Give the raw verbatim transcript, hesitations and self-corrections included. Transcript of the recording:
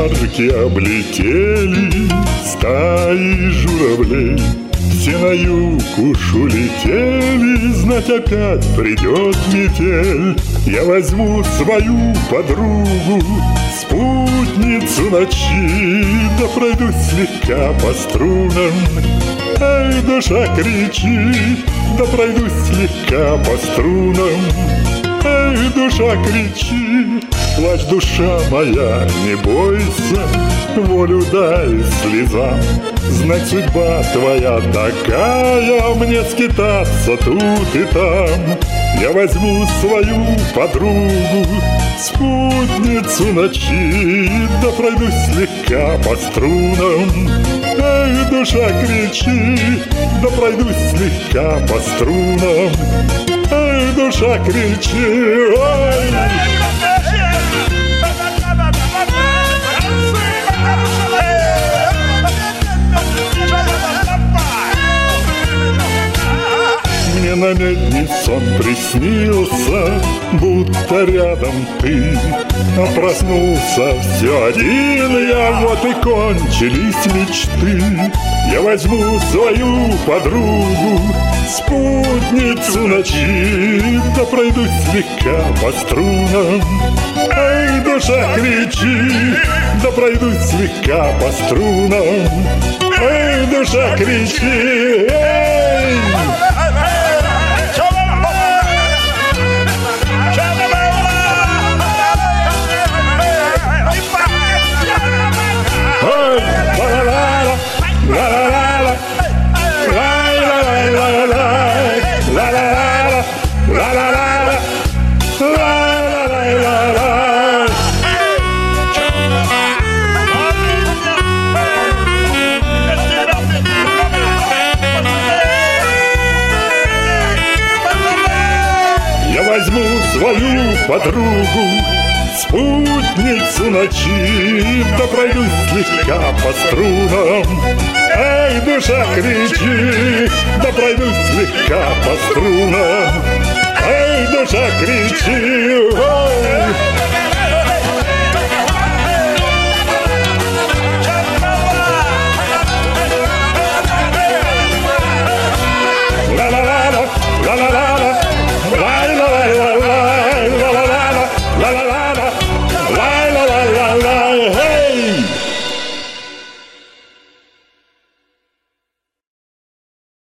арки облетели стаи журавлей. Все на юг уж улетели, знать опять придет метель. Я возьму свою подругу, спутницу ночи, да пройдусь слегка по струнам. Эй, душа, кричи, да пройдусь слегка по струнам. Эй, душа, кричи, плачь, душа моя, не бойся, волю дай слезам. Знать, судьба твоя такая, мне скитаться тут и там. Я возьму свою подругу, спутницу ночи, да пройдусь слегка по струнам. Эй, душа, кричи, да пройдусь слегка по струнам. Эй, душа, кричи, ой! Мне намедни сон приснился, будто рядом ты. А проснулся все один я, вот и кончились мечты. Я возьму свою подругу, спутницу ночи, да пройдусь слегка по струнам. Эй, душа, кричи, да пройдусь слегка по струнам. Эй, душа, кричи, эй! Я возьму свою подругу, спутницу ночи, да пройдусь слегка по струнам. Эй, душа, кричи, да пройдусь слегка по струнам. Эй, душа, кричи, ой!